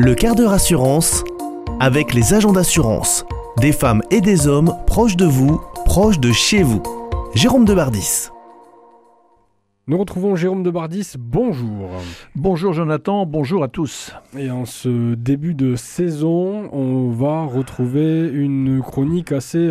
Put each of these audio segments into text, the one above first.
Le quart d'heure assurance avec les agents d'assurance. Des femmes et des hommes proches de vous, proches de chez vous. Jérôme Debardis. Nous retrouvons Jérôme Debardis, bonjour. Bonjour Jonathan, bonjour à tous. Et en ce début de saison, on va retrouver une chronique assez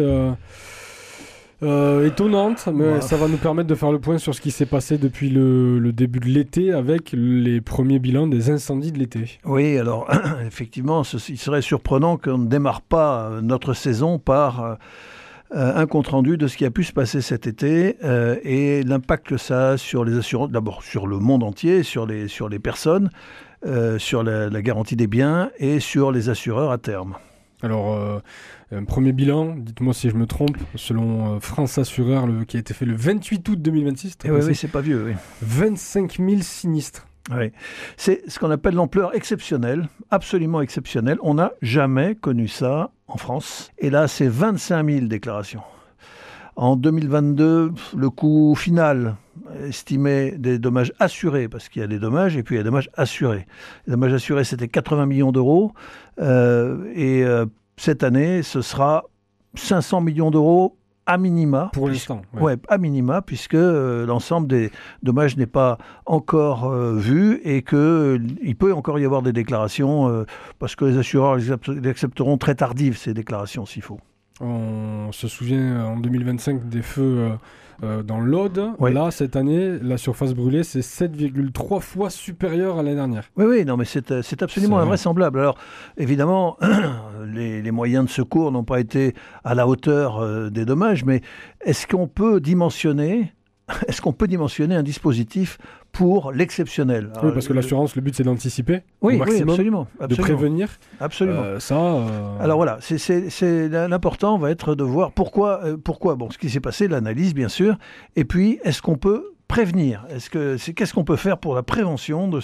étonnante, mais ça va nous permettre de faire le point sur ce qui s'est passé depuis le début de l'été avec les premiers bilans des incendies de l'été. Oui, alors effectivement, il serait surprenant qu'on ne démarre pas notre saison par un compte-rendu de ce qui a pu se passer cet été et l'impact que ça a sur les assurances, d'abord sur le monde entier, sur les personnes, sur la garantie des biens et sur les assureurs à terme. Alors, un premier bilan, dites-moi si je me trompe, selon France Assureur, qui a été fait le 28 août 2026. Oui, c'est pas vieux, oui. 25 000 sinistres. Oui, c'est ce qu'on appelle l'ampleur exceptionnelle, absolument exceptionnelle. On n'a jamais connu ça en France. Et là, c'est 25 000 déclarations. En 2022, le coût final estimé des dommages assurés, parce qu'il y a des dommages et puis il y a des dommages assurés. Les dommages assurés, c'était 80 millions d'euros. Cette année, ce sera 500 millions d'euros à minima. Pour l'instant. Ouais, à minima, puisque l'ensemble des dommages n'est pas encore vu et qu'il peut encore y avoir des déclarations, parce que les assureurs les accepteront très tardives, ces déclarations, s'il faut. On se souvient en 2025 des feux dans l'Aude. Oui. Là, cette année, la surface brûlée, c'est 7,3 fois supérieure à l'année dernière. Oui, non, mais c'est absolument invraisemblable. Alors, évidemment, les moyens de secours n'ont pas été à la hauteur des dommages, mais est-ce qu'on peut dimensionner un dispositif pour l'exceptionnel? Oui, parce que l'assurance, le but, c'est d'anticiper au maximum, absolument. de prévenir. Absolument. Alors voilà, l'important va être de voir pourquoi. Bon, ce qui s'est passé, l'analyse, bien sûr, et puis est-ce qu'on peut prévenir? Qu'est-ce qu'on peut faire pour la prévention de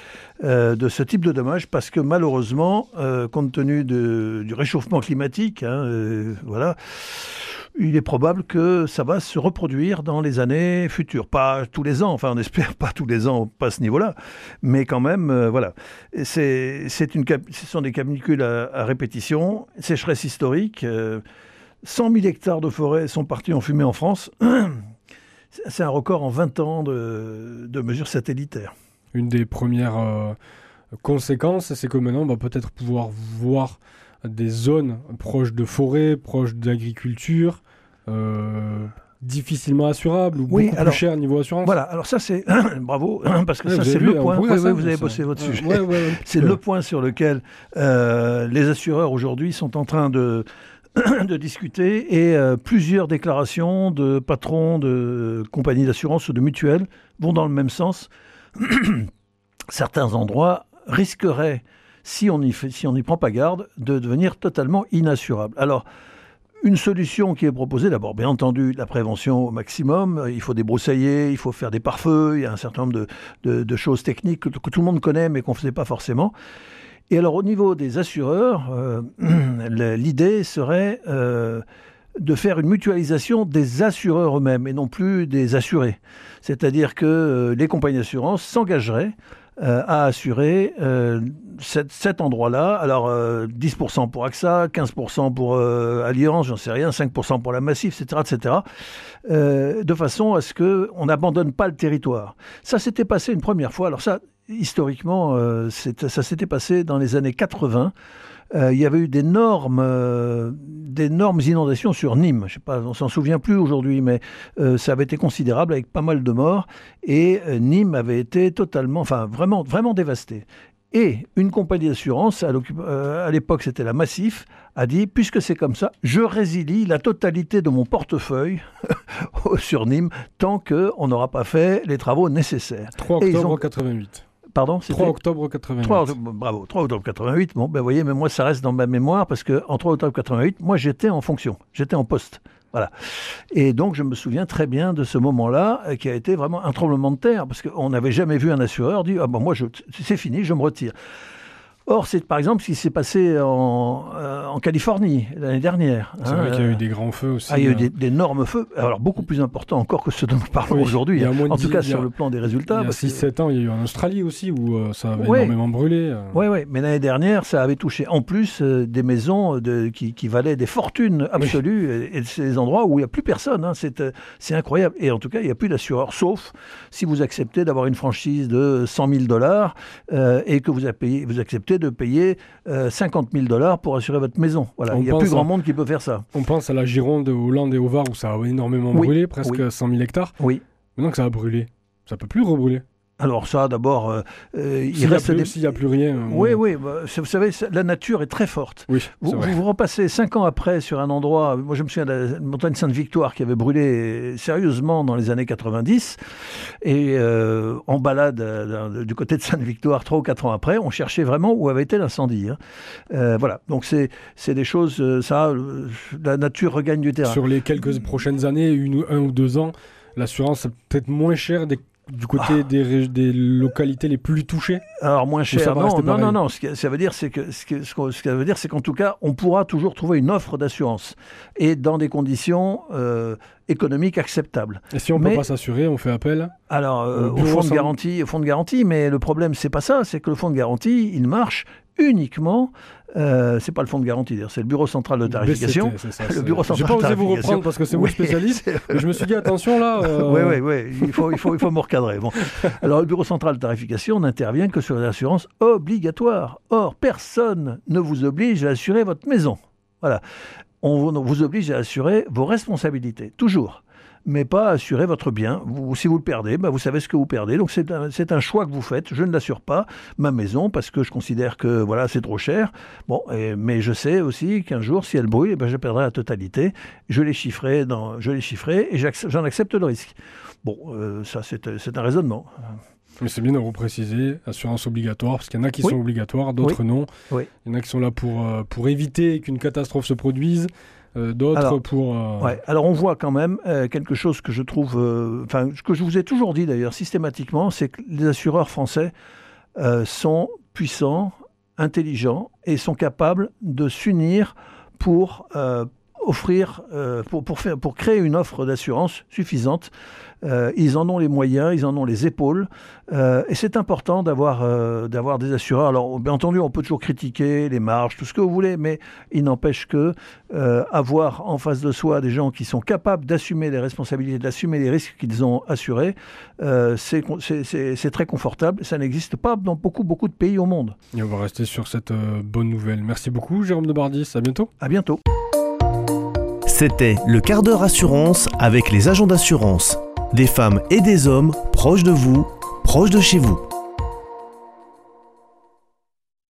ce type de dommages? Parce que malheureusement, compte tenu du réchauffement climatique, voilà, il est probable que ça va se reproduire dans les années futures. Pas tous les ans, enfin on espère pas tous les ans, pas à ce niveau-là, mais quand même, voilà. Ce sont des canicules à répétition, sécheresse historique, 100 000 hectares de forêt sont partis en fumée en France. C'est un record en 20 ans de mesures satellitaires. Une des premières conséquences, c'est que maintenant, on va peut-être pouvoir voir des zones proches de forêts, proches d'agriculture, difficilement assurables ou beaucoup plus chères niveau assurance. Voilà, alors ça c'est... Bravo, parce que ça c'est le point. Vous avez bossé votre sujet. C'est le point sur lequel les assureurs aujourd'hui sont en train de discuter et plusieurs déclarations de patrons de compagnies d'assurance ou de mutuelles vont dans le même sens. Certains endroits risqueraient, si on n'y prend pas garde, de devenir totalement inassurables. Alors, une solution qui est proposée, d'abord, bien entendu, la prévention au maximum. Il faut débroussailler, il faut faire des pare-feux, il y a un certain nombre de choses techniques que tout le monde connaît mais qu'on ne faisait pas forcément. Et alors, au niveau des assureurs, l'idée serait de faire une mutualisation des assureurs eux-mêmes et non plus des assurés. C'est-à-dire que les compagnies d'assurance s'engageraient à assurer cet endroit-là. Alors, 10% pour AXA, 15% pour Allianz, j'en sais rien, 5% pour la Massif, etc., etc., de façon à ce qu'on n'abandonne pas le territoire. Ça s'était passé une première fois. Alors ça, historiquement, ça s'était passé dans les années 80. Il y avait eu d'énormes inondations sur Nîmes. Je sais pas, on s'en souvient plus aujourd'hui, mais ça avait été considérable avec pas mal de morts. Et Nîmes avait été vraiment, vraiment dévastée. Et une compagnie d'assurance, à l'époque c'était la Massif, a dit, puisque c'est comme ça, je résilie la totalité de mon portefeuille sur Nîmes tant qu'on n'aura pas fait les travaux nécessaires. 3 octobre 88. Pardon, 3 octobre 88. 3 octobre 88. Bon, ben, vous voyez, mais moi, ça reste dans ma mémoire parce qu'en 3 octobre 88, moi, j'étais en fonction. J'étais en poste. Voilà. Et donc, je me souviens très bien de ce moment-là qui a été vraiment un tremblement de terre parce qu'on n'avait jamais vu un assureur dire « Ah ben, moi, c'est fini, je me retire ». Or, c'est par exemple ce qui s'est passé en Californie l'année dernière. C'est vrai qu'il y a eu des grands feux aussi. Il y a eu d'énormes feux, alors beaucoup plus importants encore que ceux dont nous parlons aujourd'hui. En tout cas, sur le plan des résultats. Il y a 6-7 ans, il y a eu en Australie aussi où ça avait énormément brûlé. Oui, mais l'année dernière, ça avait touché en plus des maisons qui valaient des fortunes absolues et ces endroits où il n'y a plus personne. C'est incroyable. Et en tout cas, il n'y a plus d'assureur, sauf si vous acceptez d'avoir une franchise de $100 000 et que vous acceptez de payer $50 000 pour assurer votre maison. Voilà. Il n'y a plus grand monde qui peut faire ça. On pense à la Gironde, au Land et au Var où ça a énormément brûlé, presque 100 000 hectares. Oui. Maintenant que ça a brûlé, ça ne peut plus rebrûler. Alors ça, d'abord, il reste s'il n'y a plus rien. Oui. Vous savez, la nature est très forte. Oui, vous repassez 5 ans après sur un endroit. Moi, je me souviens de la montagne Sainte-Victoire qui avait brûlé sérieusement dans les années 90. Et en balade du côté de Sainte-Victoire, 3 ou 4 ans après, on cherchait vraiment où avait été l'incendie. Voilà. Donc c'est des choses. La nature regagne du terrain. Sur les quelques prochaines années, 1 ou 2 ans, l'assurance est peut-être moins chère du côté des localités les plus touchées. Alors moins cher, non. Ce que ça veut dire, c'est qu'en tout cas, on pourra toujours trouver une offre d'assurance et dans des conditions économiques acceptables. Et si on ne peut pas s'assurer, on fait appel au fonds de garantie. Mais le problème, c'est pas ça. C'est que le fonds de garantie, il marche uniquement. C'est pas le fonds de garantie, d'ailleurs, c'est le bureau central de tarification. BCT, c'est ça, le bureau central de tarification. J'ai pas osé vous reprendre parce que c'est vous le spécialiste. Mais je me suis dit attention là. Oui. Il faut me recadrer. Bon. Alors le bureau central de tarification n'intervient que sur les assurances obligatoires. Or, personne ne vous oblige à assurer votre maison. Voilà. On vous oblige à assurer vos responsabilités, toujours. Mais pas assurer votre bien. Si vous le perdez, vous savez ce que vous perdez. Donc c'est un choix que vous faites. Je ne l'assure pas, ma maison, parce que je considère que c'est trop cher. Bon, mais je sais aussi qu'un jour, si elle brûle, je perdrai la totalité. Je l'ai chiffré et j'en accepte le risque. Bon, ça c'est un raisonnement. Mais c'est bien de repréciser, assurance obligatoire, parce qu'il y en a qui sont obligatoires, d'autres non. Oui. Il y en a qui sont là pour éviter qu'une catastrophe se produise. D'autres pour... Alors on voit quand même quelque chose que je trouve... que je vous ai toujours dit d'ailleurs systématiquement, c'est que les assureurs français sont puissants, intelligents et sont capables de s'unir pour offrir, pour créer une offre d'assurance suffisante. Ils en ont les moyens, ils en ont les épaules, et c'est important d'avoir des assureurs. Alors, bien entendu, on peut toujours critiquer les marges, tout ce que vous voulez, mais il n'empêche que avoir en face de soi des gens qui sont capables d'assumer les responsabilités, d'assumer les risques qu'ils ont assurés, c'est très confortable. Ça n'existe pas dans beaucoup de pays au monde. Et on va rester sur cette bonne nouvelle. Merci beaucoup, Jérôme de Bardis. À bientôt. À bientôt. C'était le quart d'heure assurance avec les agents d'assurance. Des femmes et des hommes proches de vous, proches de chez vous.